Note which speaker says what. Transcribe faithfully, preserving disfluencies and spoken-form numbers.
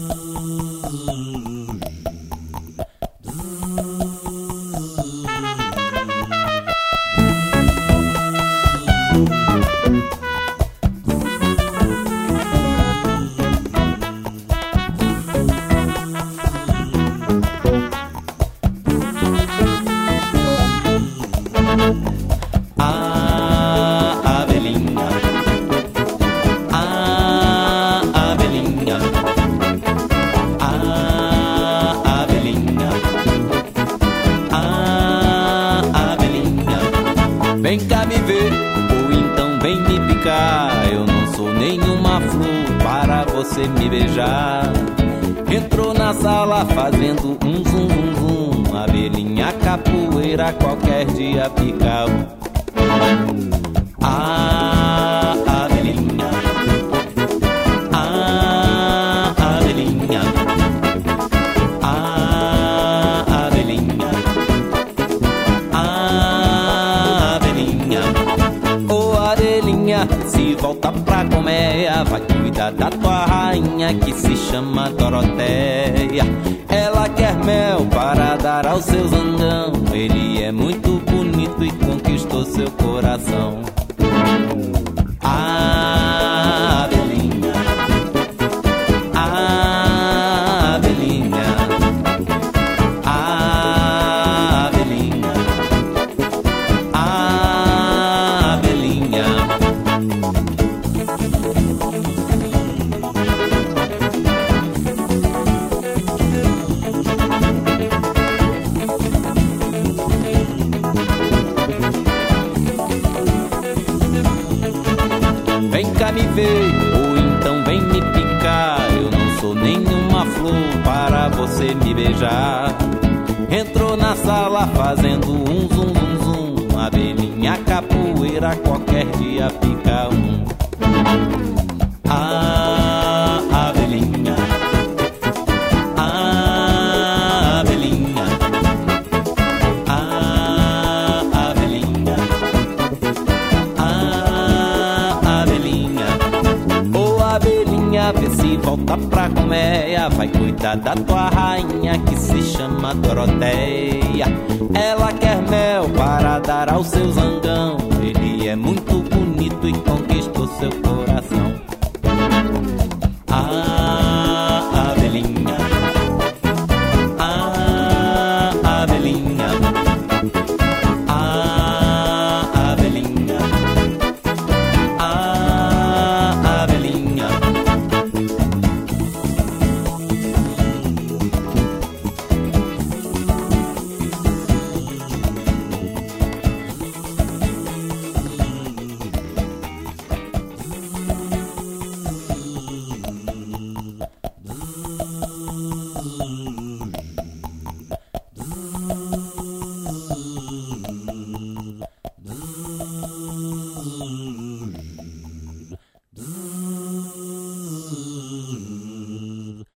Speaker 1: Vem cá me ver, ou então vem me picar. Eu não sou nenhuma flor para você me beijar. Entrou na sala fazendo um zum zum zum. Abelhinha capoeira qualquer dia pica. Ah, abelhinha. Ah, abelhinha. Ah, abelhinha. Ah, abelhinha. Ô abelhinha, se volta pra colmeia, vai cuidar da tua rainha que se chama Doroteia. Ela quer mel para dar ao seu zangão. Ele é muito bonito e conquistou seu coração. Ah, abelhinha. Ah, abelhinha. Ah, abelhinha. Ah, abelhinha. Vem cá me ver, ou então vem me picar. Eu não sou nenhuma flor para você me beijar. Entrou na sala fazendo um zum zum zum. Abelhinha capoeira qualquer dia pica um. Ah, abelhinha. Ah, abelhinha. Ah, abelhinha. Ah, abelhinha. Ô abelhinha, vê se volta pra colmeia. Vai cuidar da tua rainha que se chama Doroteia. Ela quer mel para dar ao seu zangão. Ele é muito bonito e conquistou seu coração.